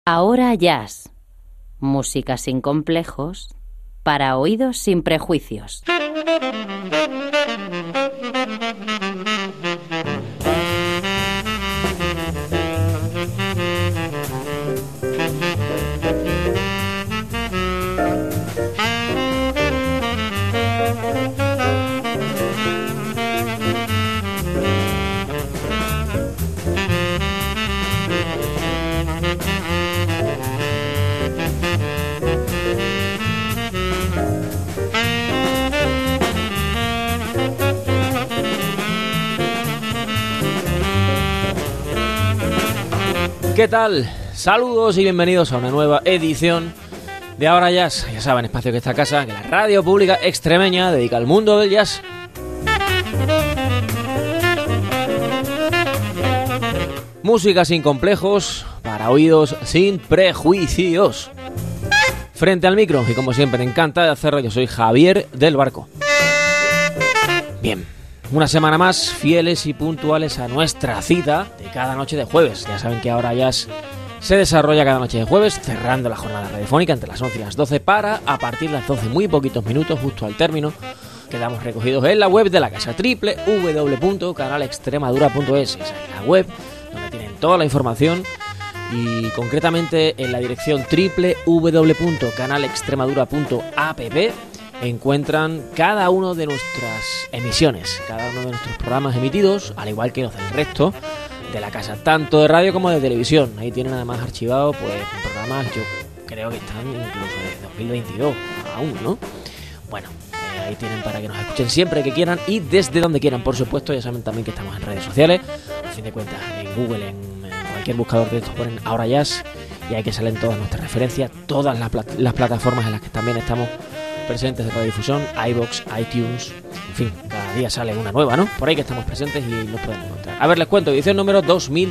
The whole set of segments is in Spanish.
Ahora Jazz. Música sin complejos, para oídos sin prejuicios. ¿Qué tal? Saludos y bienvenidos a una nueva edición de Ahora Jazz. Ya saben, espacio que esta casa, que la radio pública extremeña dedica al mundo del jazz. Música sin complejos, para oídos sin prejuicios. Frente al micro, y como siempre, me encanta de hacerlo, yo soy Javier del Barco. Bien, una semana más, fieles y puntuales a nuestra cita de cada noche de jueves. Ya saben que Ahora Jazz se desarrolla cada noche de jueves, cerrando la jornada radiofónica entre las 11 y las 12 para, a partir de las 12, muy poquitos minutos, justo al término, quedamos recogidos en la web de la casa, www.canalextremadura.es. Esa es la web donde tienen toda la información y concretamente en la dirección www.canalextremadura.app encuentran cada uno de nuestras emisiones, cada uno de nuestros programas emitidos, al igual que los del resto de la casa, tanto de radio como de televisión. Ahí tienen además archivados pues programas, yo creo que están incluso desde 2022 aún, ¿no? Bueno, ahí tienen para que nos escuchen siempre que quieran y desde donde quieran, por supuesto. Ya saben también que estamos en redes sociales, a fin de cuentas en Google, en cualquier buscador de estos ponen Ahora Jazz y ahí que salen todas nuestras referencias, todas las plataformas en las que también estamos presentes de radiodifusión, iVoox, iTunes, en fin, cada día sale una nueva, ¿no? Por ahí que estamos presentes y nos pueden encontrar. A ver, les cuento, edición número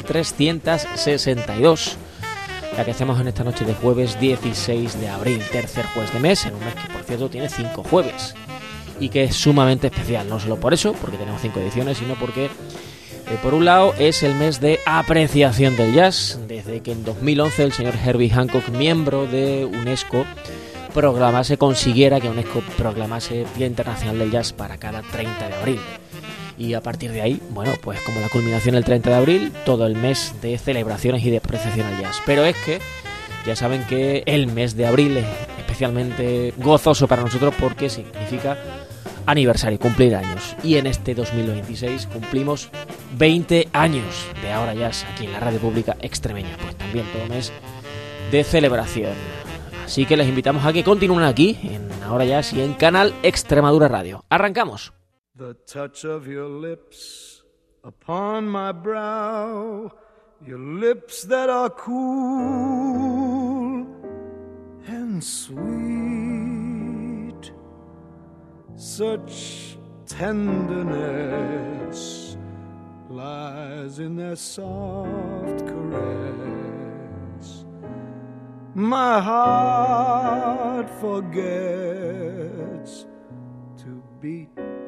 2362, la que hacemos en esta noche de jueves 16 de abril, tercer jueves de mes, en un mes que por cierto tiene 5 jueves y que es sumamente especial, no solo por eso, porque tenemos 5 ediciones, sino porque por un lado es el mes de apreciación del jazz, desde que en 2011 el señor Herbie Hancock, miembro de UNESCO, consiguiera que UNESCO proclamase Día Internacional del Jazz para cada 30 de abril. Y a partir de ahí, bueno, pues como la culminación el 30 de abril, todo el mes de celebraciones y de apreciación al jazz. Pero es que ya saben que el mes de abril es especialmente gozoso para nosotros porque significa aniversario, cumplir años. Y en este 2026 cumplimos 20 años de Ahora Jazz aquí en la radio pública extremeña. Pues también todo mes de celebración. Así que les invitamos a que continúen aquí, en Ahora Jazz y en Canal Extremadura Radio. ¡Arrancamos! The touch of your lips upon my brow, your lips that are cool and sweet, such tenderness lies in their soft caress. My heart forgets to beat.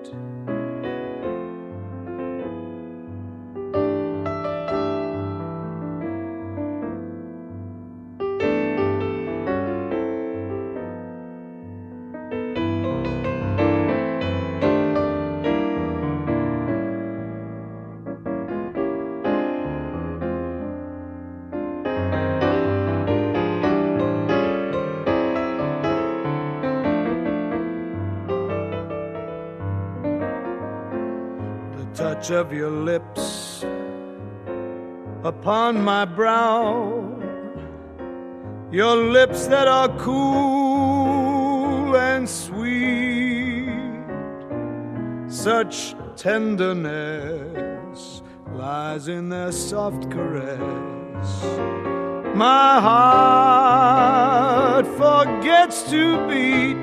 Touch of your lips upon my brow, your lips that are cool and sweet, such tenderness lies in their soft caress. My heart forgets to beat.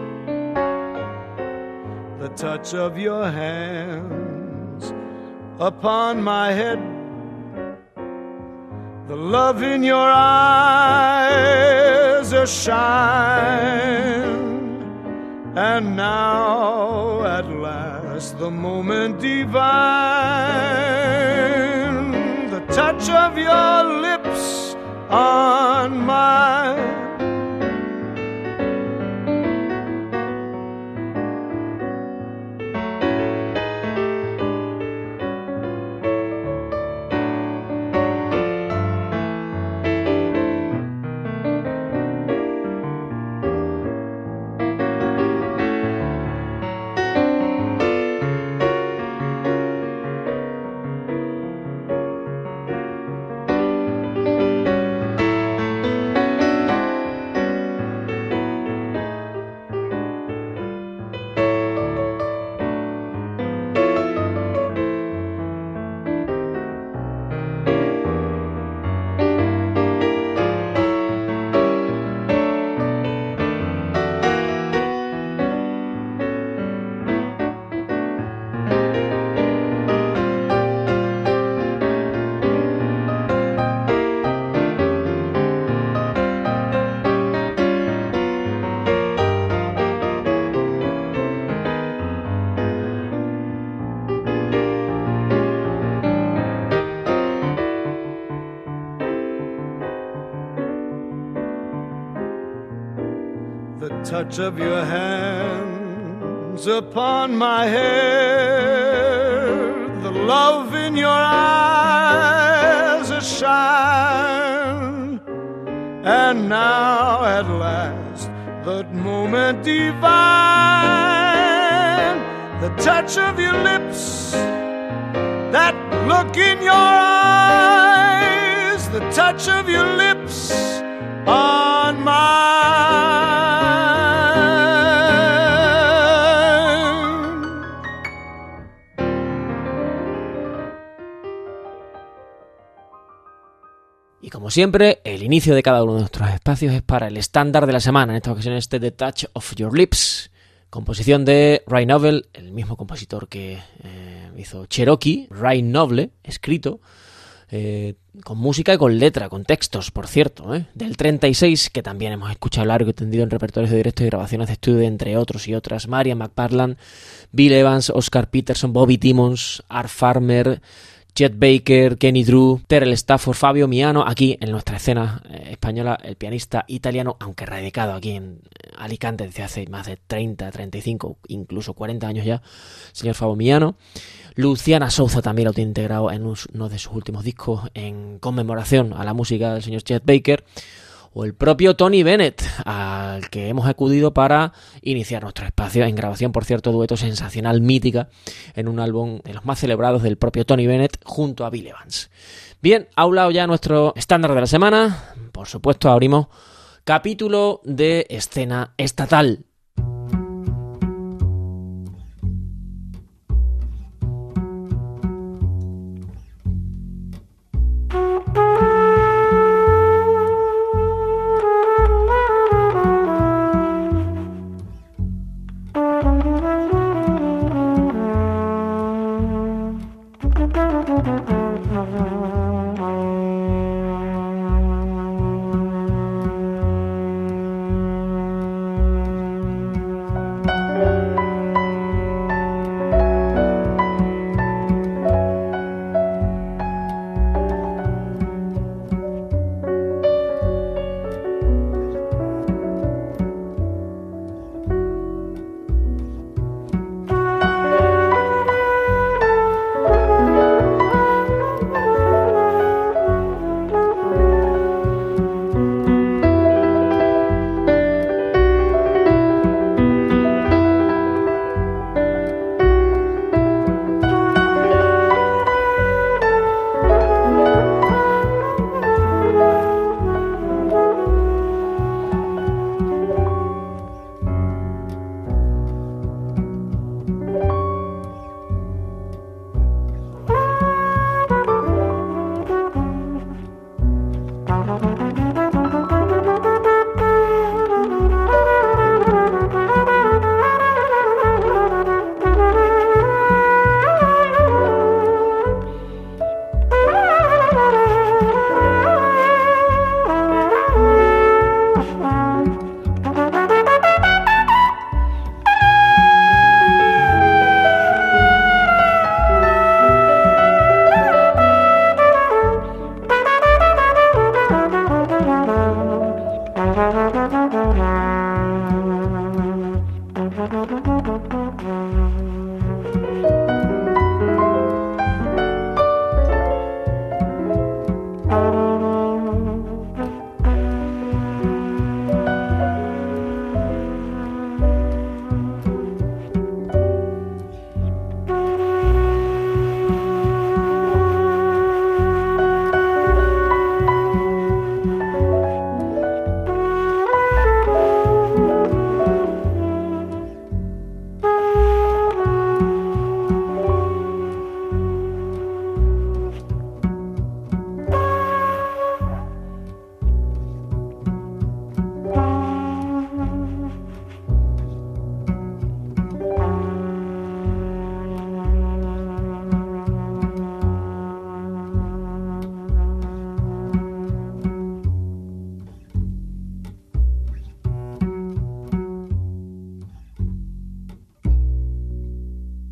The touch of your hand upon my head, the love in your eyes a shine, and now at last the moment divine, the touch of your lips on my touch of your hands upon my hair, the love in your eyes a shine, and now at last that moment divine, the touch of your lips, that look in your eyes, the touch of your lips on mine. Y como siempre, el inicio de cada uno de nuestros espacios es para el estándar de la semana. En esta ocasión The Touch of Your Lips, composición de Ray Noble, el mismo compositor que hizo Cherokee, Ray Noble, escrito con música y con letra, con textos, por cierto, del 36, que también hemos escuchado largo y tendido en repertorios de directo y grabaciones de estudio, entre otros y otras: Marian McParland, Bill Evans, Oscar Peterson, Bobby Timmons, Art Farmer, Chet Baker, Kenny Drew, Terrell Stafford, Fabio Miano. Aquí en nuestra escena española, el pianista italiano, aunque radicado aquí en Alicante desde hace más de 30, 35, incluso 40 años ya, señor Fabio Miano. Luciana Souza también lo tiene integrado en uno de sus últimos discos en conmemoración a la música del señor Chet Baker. O el propio Tony Bennett, al que hemos acudido para iniciar nuestro espacio, en grabación, por cierto, dueto sensacional, mítica, en un álbum de los más celebrados del propio Tony Bennett junto a Bill Evans. Bien, ha hablado ya nuestro estándar de la semana. Por supuesto, abrimos capítulo de escena estatal.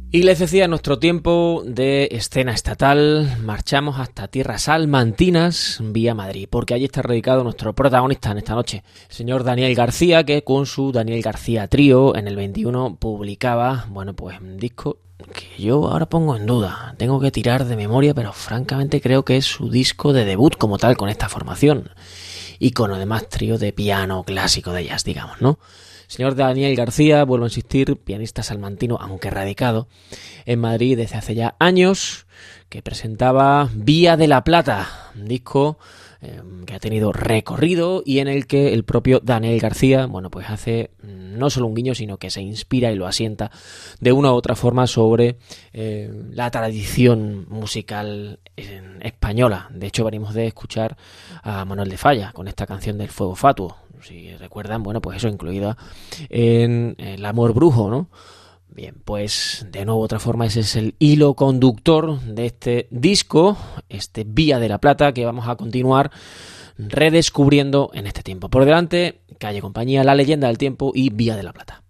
Y les decía, en nuestro tiempo de escena estatal, marchamos hasta tierras salmantinas vía Madrid, porque allí está radicado nuestro protagonista en esta noche, el señor Daniel García, que con su Daniel García Trío en el 21 publicaba, bueno, pues un disco que yo ahora pongo en duda, tengo que tirar de memoria, pero francamente creo que es su disco de debut como tal con esta formación, y con además trío de piano clásico de jazz, digamos, ¿no? Señor Daniel García, vuelvo a insistir, pianista salmantino, aunque radicado en Madrid desde hace ya años, que presentaba Vía de la Plata, un disco que ha tenido recorrido y en el que el propio Daniel García, bueno, pues hace no solo un guiño, sino que se inspira y lo asienta de una u otra forma sobre la tradición musical española. De hecho, venimos de escuchar a Manuel de Falla con esta canción del Fuego Fatuo. Si recuerdan, bueno, pues eso incluido en El Amor Brujo, ¿no? Bien, pues de nuevo otra forma ese es el hilo conductor de este disco, este Vía de la Plata, que vamos a continuar redescubriendo en este tiempo. Por delante, Calle Compañía, La Leyenda del Tiempo y Vía de la Plata.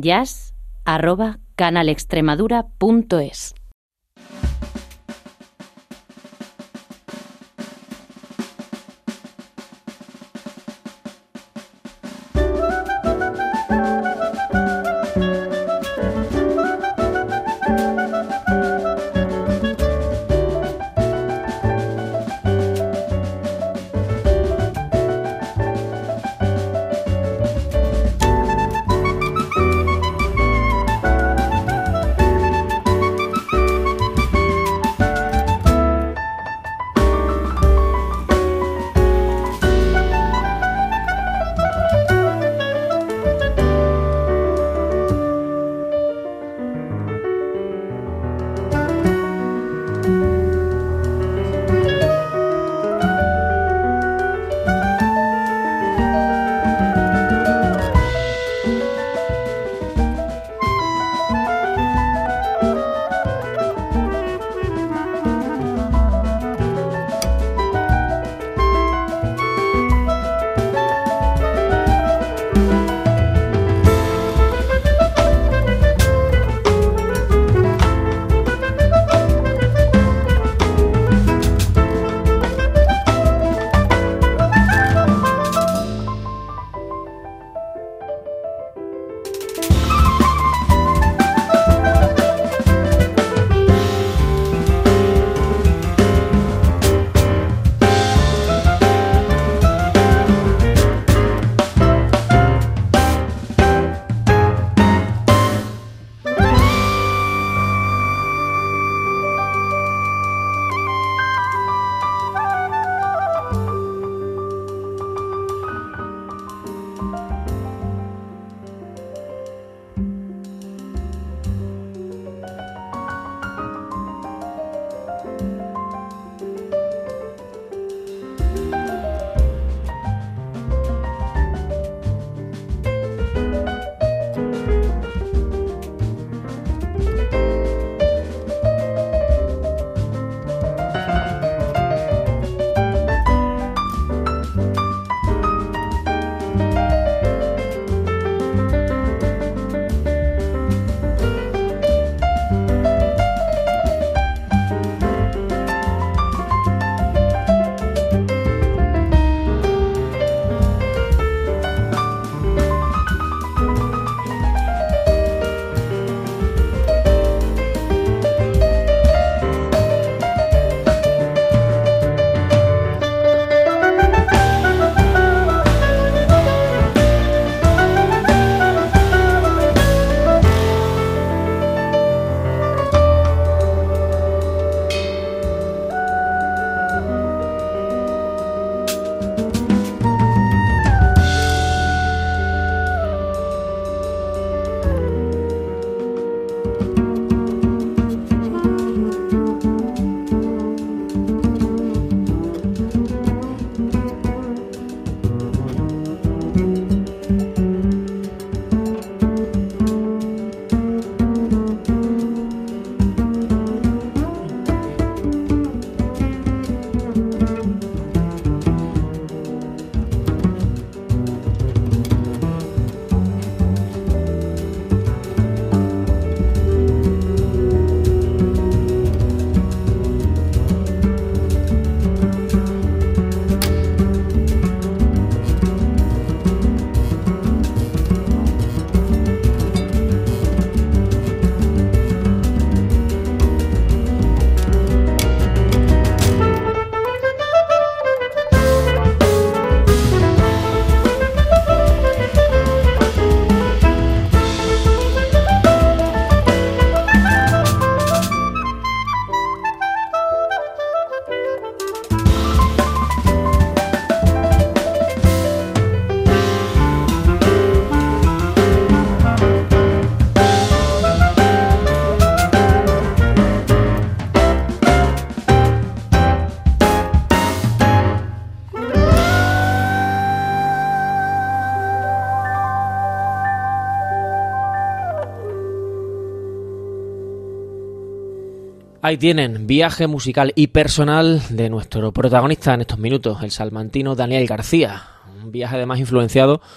jazz@canalextremadura.es. Ahí tienen, viaje musical y personal de nuestro protagonista en estos minutos, el salmantino Daniel García. Un viaje además influenciado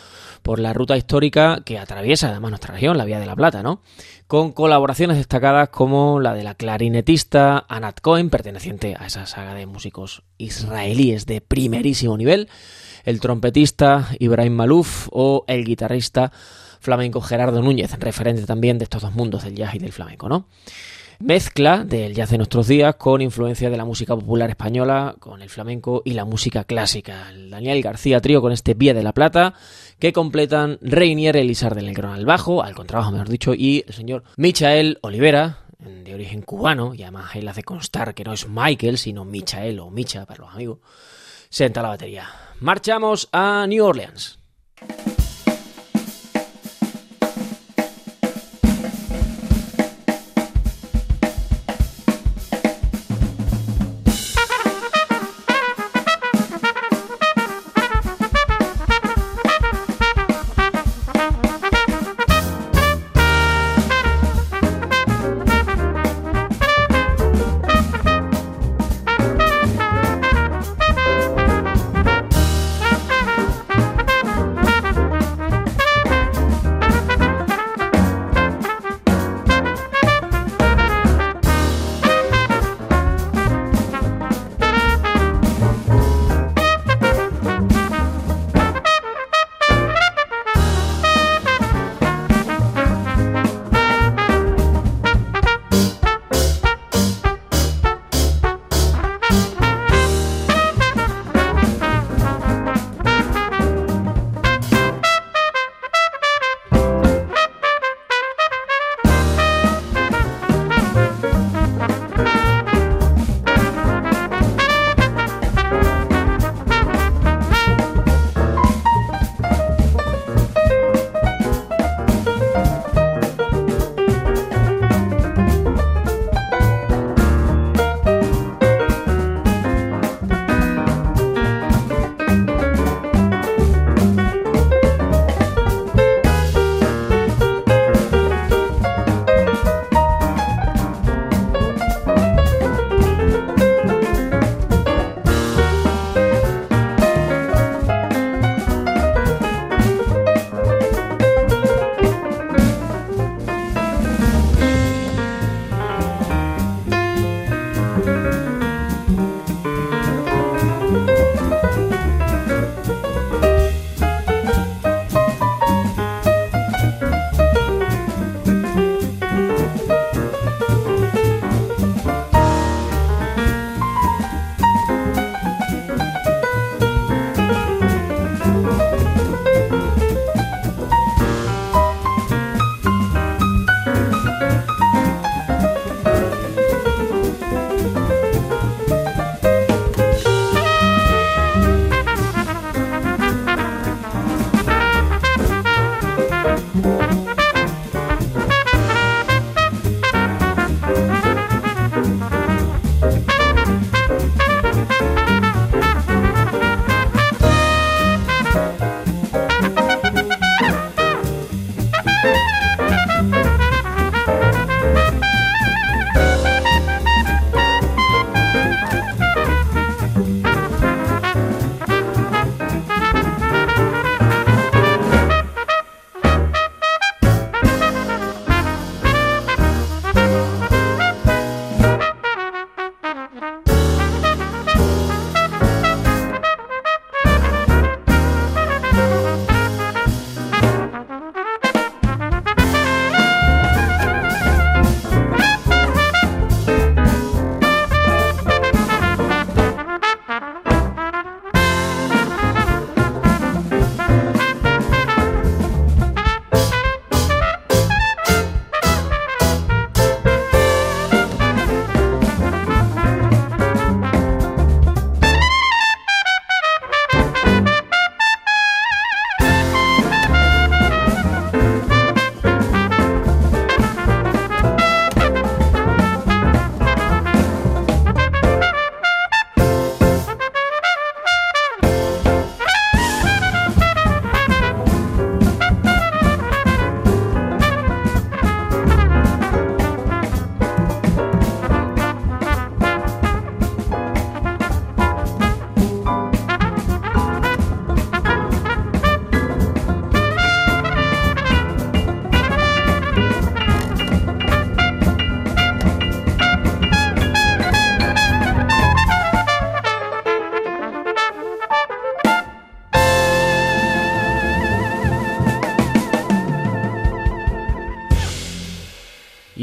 por la ruta histórica que atraviesa además nuestra región, la Vía de la Plata, ¿no? Con colaboraciones destacadas como la de la clarinetista Anat Cohen, perteneciente a esa saga de músicos israelíes de primerísimo nivel, el trompetista Ibrahim Malouf o el guitarrista flamenco Gerardo Núñez, referente también de estos dos mundos, del jazz y del flamenco, ¿no? Mezcla del jazz de nuestros días con influencia de la música popular española, con el flamenco y la música clásica. El Daniel García Trío con este Vía de la Plata, que completan Reinier Elizarde del Negrón al bajo, al contrabajo mejor dicho, y el señor Michael Olivera, de origen cubano, y además él hace constar que no es Michael, sino Michael o Micha para los amigos, senta la batería. Marchamos a New Orleans.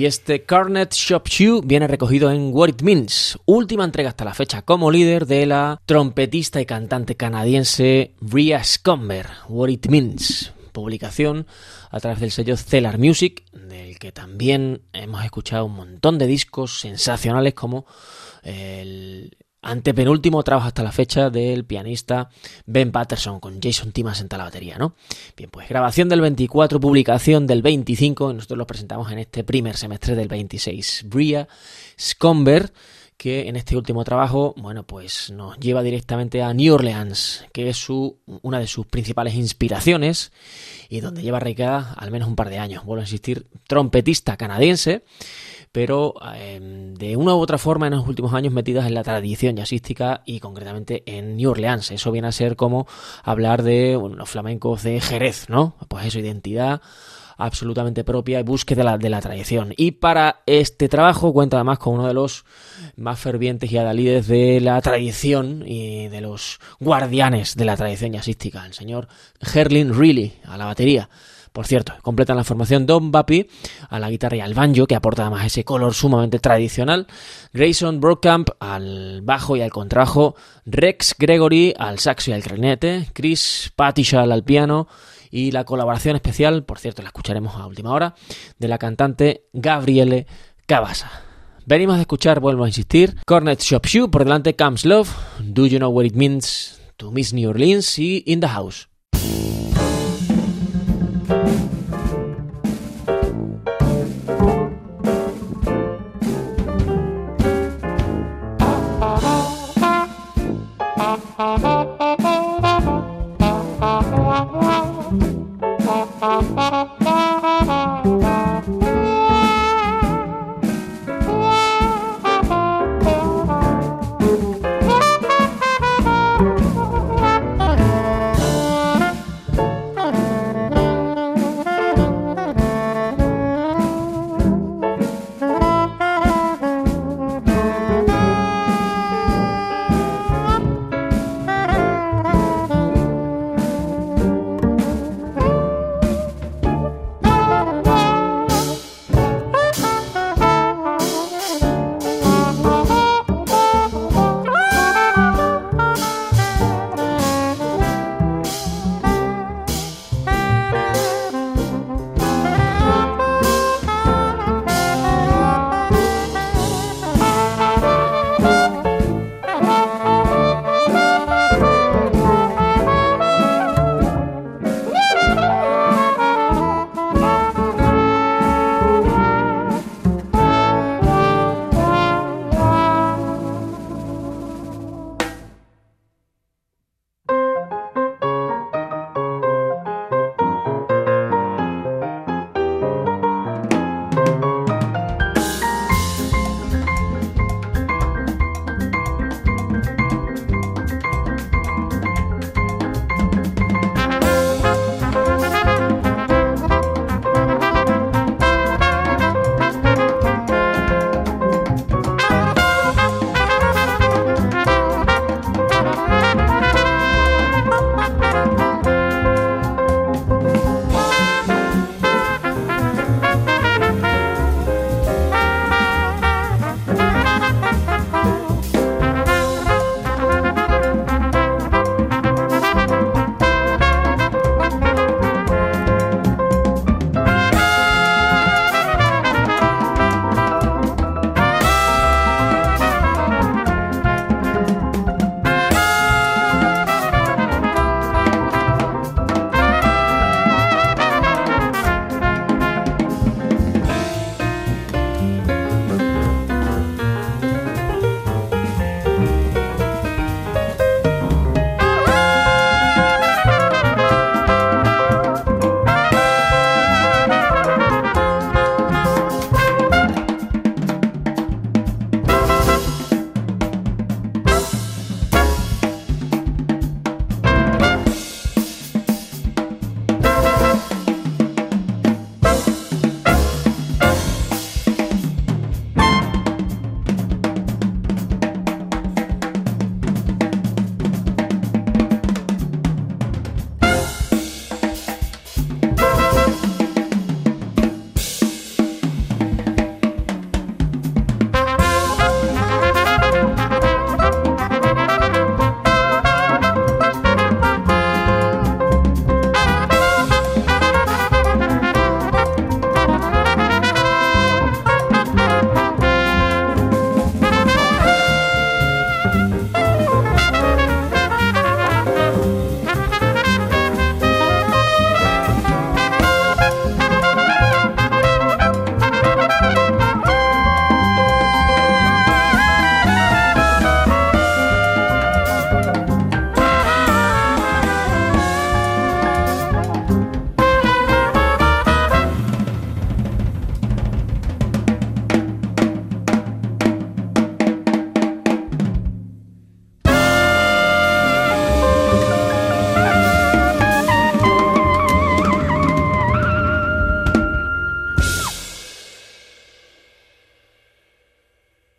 Y este Cornet Shop Shoe viene recogido en What It Means, última entrega hasta la fecha como líder de la trompetista y cantante canadiense Bria Scomber. What It Means, publicación a través del sello Cellar Music, del que también hemos escuchado un montón de discos sensacionales como el antepenúltimo trabajo hasta la fecha del pianista Ben Patterson con Jason Timmins a la batería, ¿no? Bien, pues grabación del 24, publicación del 25 y nosotros lo presentamos en este primer semestre del 26. Bria Scomber, que en este último trabajo, bueno, pues nos lleva directamente a New Orleans, que es una de sus principales inspiraciones y donde lleva radicada al menos un par de años. Vuelvo a insistir, trompetista canadiense, pero de una u otra forma en los últimos años metidas en la tradición jazzística y concretamente en New Orleans. Eso viene a ser como hablar de los flamencos de Jerez, ¿no? Pues eso, identidad absolutamente propia y búsqueda de la tradición. Y para este trabajo cuenta además con uno de los más fervientes y adalides de la tradición y de los guardianes de la tradición jazzística, el señor Herlin Riley a la batería. Por cierto, completan la formación Don Bappy a la guitarra y al banjo, que aporta además ese color sumamente tradicional, Grayson Brokamp al bajo y al contrabajo, Rex Gregory al saxo y al clarinete, Chris Patishall al piano y la colaboración especial, por cierto la escucharemos a última hora, de la cantante Gabriele Cabasa. Venimos de escuchar, vuelvo a insistir, Cornet Shop Shoe, por delante Comes Love, Do You Know What It Means to Miss New Orleans y In the House.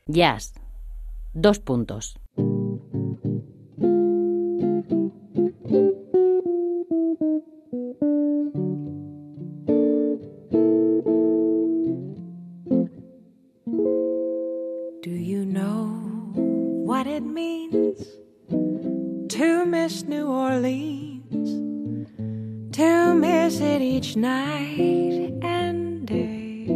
Jazz. 2 puntos. Do you know what it means to miss New Orleans, to miss it each night and day?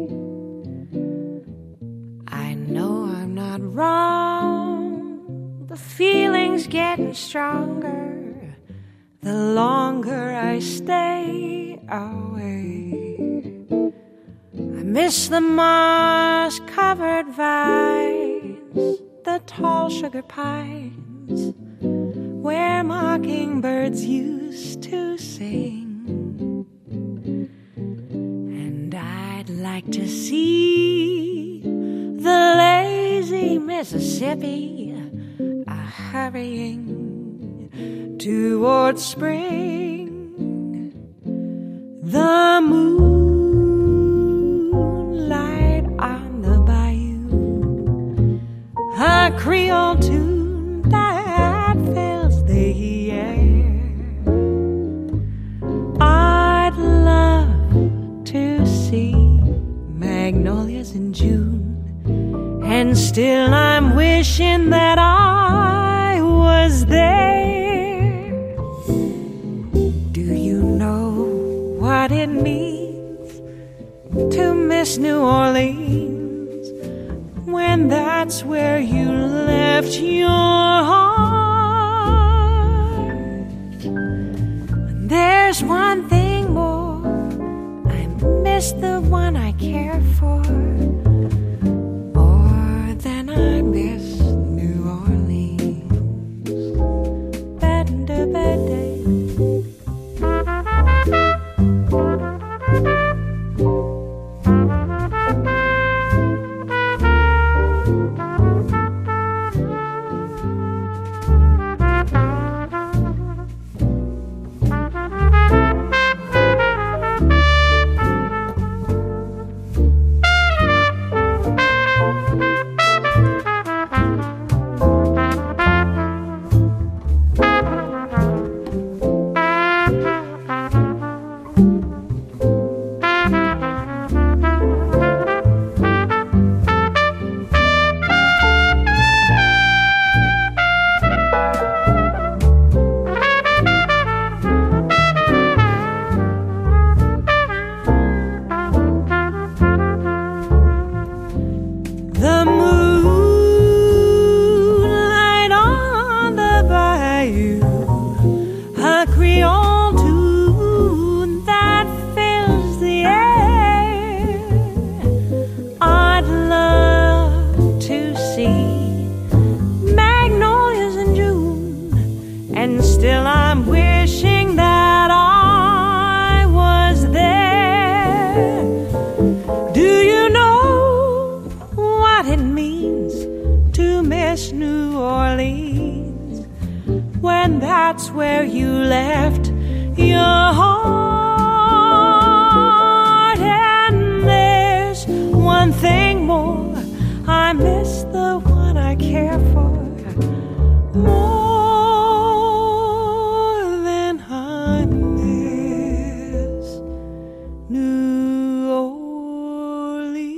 I know I'm not wrong, the feeling's getting stronger the longer I stay away. I miss the moss-covered vines, the tall sugar pines, where mockingbirds used to sing. And I'd like to see the lazy Mississippi hurrying towards spring. The moonlight on the bayou, a Creole tune that fills the air. I'd love to see magnolias in June, and still I'm wishing that I was there. Do you know what it means to miss New Orleans, when that's where you left your heart? There's one thing more, I miss the one I care for more than I miss New Orleans. Better, better. New Orleans, when that's where you left your heart. And there's one thing more, I miss the one I care for more than I miss New Orleans.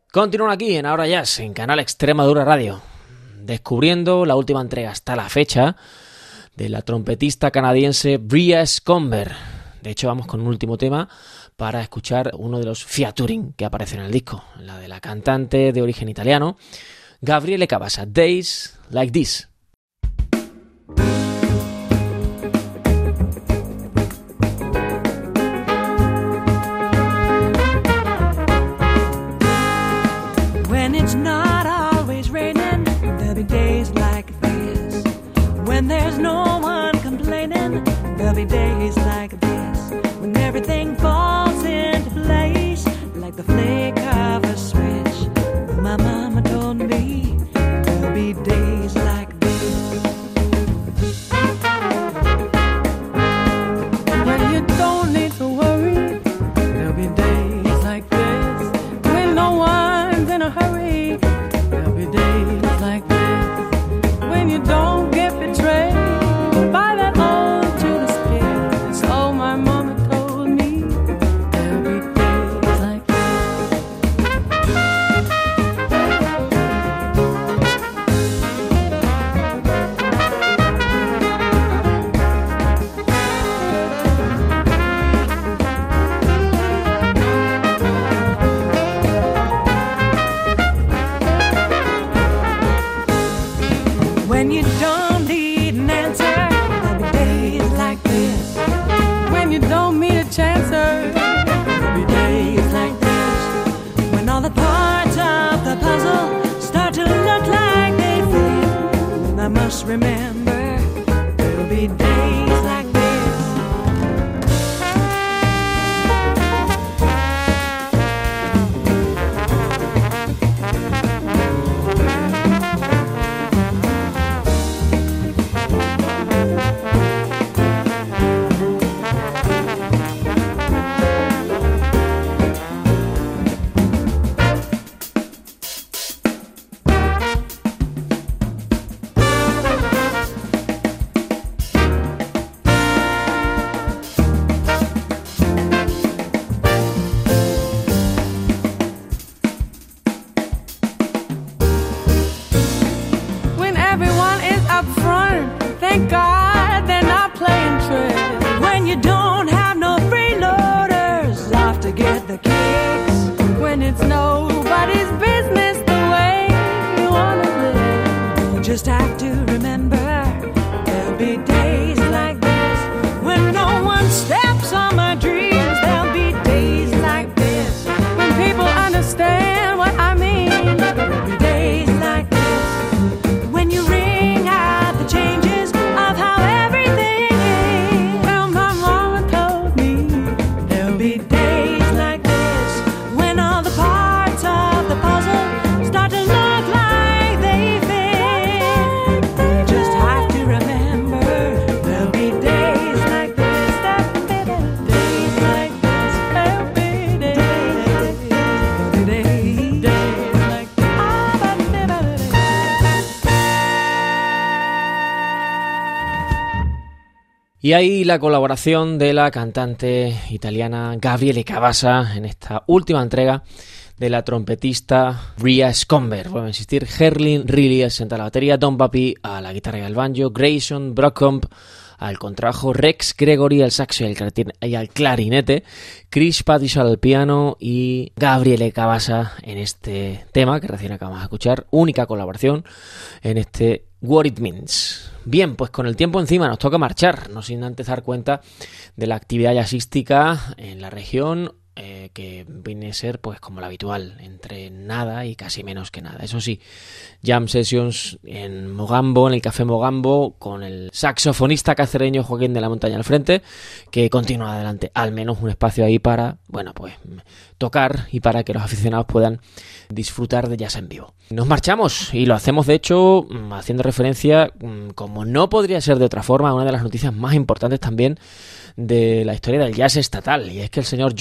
Continúan aquí en Ahora Jazz, en Canal Extremadura Radio, descubriendo la última entrega hasta la fecha de la trompetista canadiense Bria Scomber. De hecho, vamos con un último tema para escuchar uno de los featuring que aparecen en el disco, la de la cantante de origen italiano, Gabriele Cavassa, Days Like This. When it's not always raining, there'll be days like this. When there's no one complaining, there'll be days like this. When everything falls into place, like the flick of a switch. My mama told me there'll be days like this. When you don't need to worry, there'll be days like this. When no one's in a hurry, there'll be days like this. When you don't get betrayed by that old Judas kid. So my mama told me there'll be days like this. When you don't need an answer, there'll be days like this. When you don't meet a chancer, there'll be days like this. When all the parts of the puzzle start to look like they fit, I must remember there'll be days like this. When everyone is up front, thank God they're not playing tricks. When you don't have no freeloaders off to get the kicks. When it's nobody's business the way you wanna live. You just have to remember there'll be days like this. When no one steps on my dreams, there'll be days like this. When people understand what I mean, there'll be days like this. When you ring out the changes of how everything is. Well, my mama told me there'll be days like this. When all the parts of the puzzle start to look like they fit. You just have to remember there'll be days like this. Days like this. There'll be days like this. Days like this. Y ahí la colaboración de la cantante italiana Gabriele Cavassa en esta última entrega de la trompetista Bria Scomber. Vuelvo a insistir, Herlin Riley al sentar la batería, Don Papi a la guitarra y al banjo, Grayson Brockomp al contrabajo, Rex Gregory al saxo y al clarinete, Chris Pattison al piano y Gabriele Cavassa en este tema que recién acabamos de escuchar, única colaboración en este What It Means. Bien, pues con el tiempo encima nos toca marchar, no sin antes dar cuenta de la actividad jazzística en la región, que viene a ser pues como la habitual, entre nada y casi menos que nada. Eso sí, jam sessions en Mogambo, en el Café Mogambo, con el saxofonista cacereño Joaquín de la Montaña al frente, que continúa adelante, al menos un espacio ahí para, bueno, pues tocar y para que los aficionados puedan disfrutar de jazz en vivo. Nos marchamos y lo hacemos de hecho haciendo referencia, como no podría ser de otra forma, a una de las noticias más importantes también de la historia del jazz estatal, y es que el señor Joan Chamorro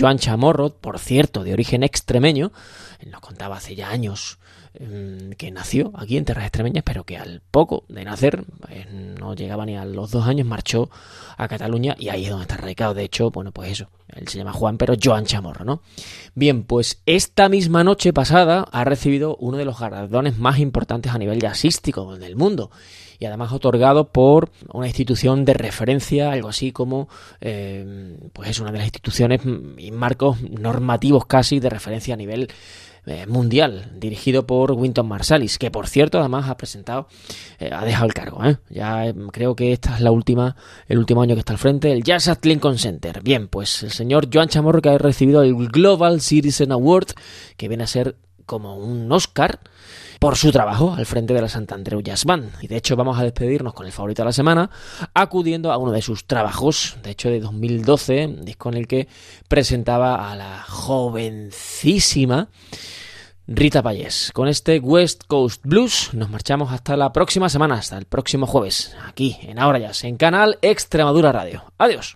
Chamorro, por cierto, de origen extremeño. Él nos contaba hace ya años que nació aquí en tierras extremeñas, pero que al poco de nacer, no llegaba ni a los 2 años, marchó a Cataluña y ahí es donde está radicado. De hecho, bueno, pues eso, él se llama Juan, pero Joan Chamorro, ¿no? Bien, pues esta misma noche pasada ha recibido uno de los galardones más importantes a nivel jazzístico del mundo, y además otorgado por una institución de referencia, algo así como, pues es una de las instituciones y marcos normativos casi de referencia a nivel mundial, dirigido por Wynton Marsalis, que por cierto además ha presentado, ha dejado el cargo, ya creo que esta es el último año que está al frente, el Jazz at Lincoln Center. Bien, pues el señor Joan Chamorro, que ha recibido el Global Citizen Award, que viene a ser como un Oscar por su trabajo al frente de la Sant Andreu Jazz Band. Y de hecho vamos a despedirnos con el favorito de la semana, acudiendo a uno de sus trabajos, de hecho de 2012, disco en el que presentaba a la jovencísima Rita Payés. Con este West Coast Blues nos marchamos hasta la próxima semana, hasta el próximo jueves, aquí en Ahora Jazz, en Canal Extremadura Radio. Adiós.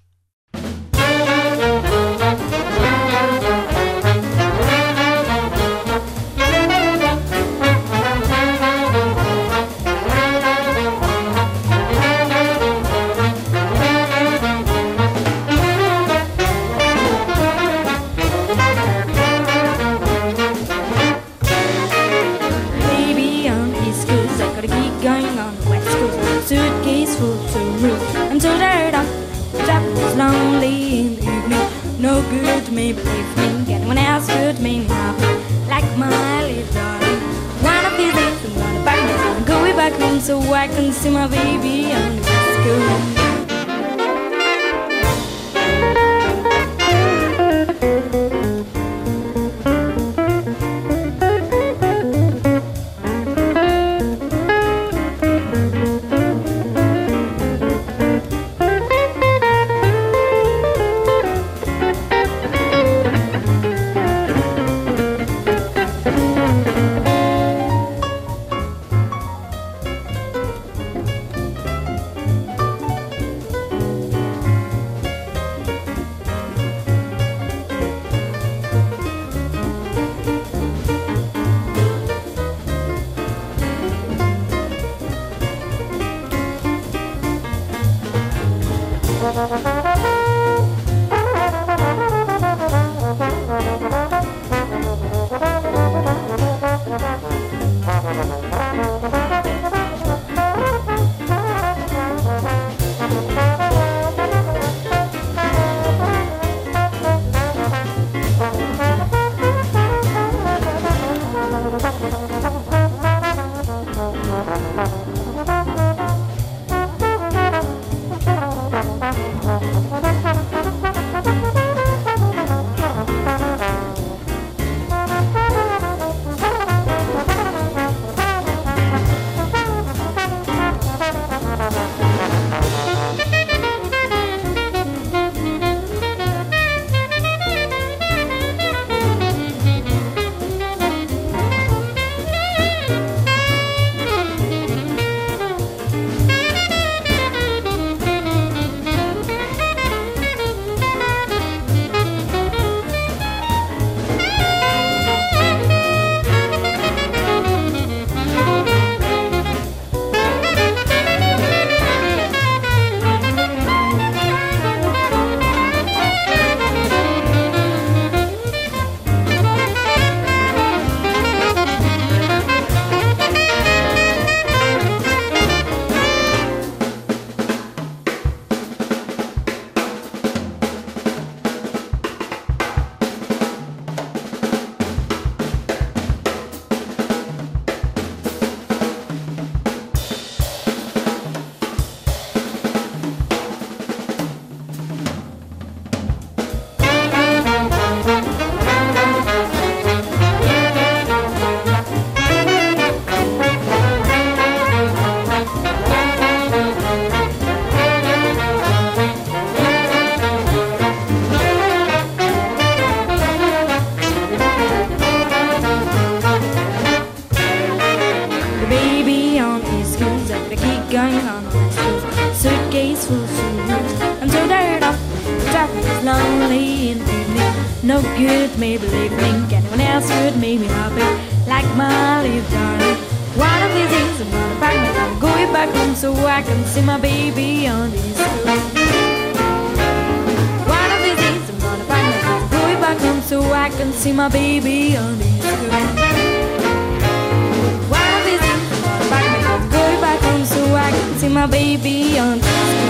Lonely in the evening, no good to me, believe me. Get anyone else good to me now, like my little darling. One of these days I'm gonna back me home, go way back home so I can see my baby on the West Coast. no good to me, believe me. Anyone else would make me happy, like my little darling. One of these days I'm gonna pack my things, go back home so I can see my baby on this school. One of these days I'm gonna pack my things, go back home so I can see my baby on this school. One of these days I'm gonna pack my things, go back home so I can see my baby on this school.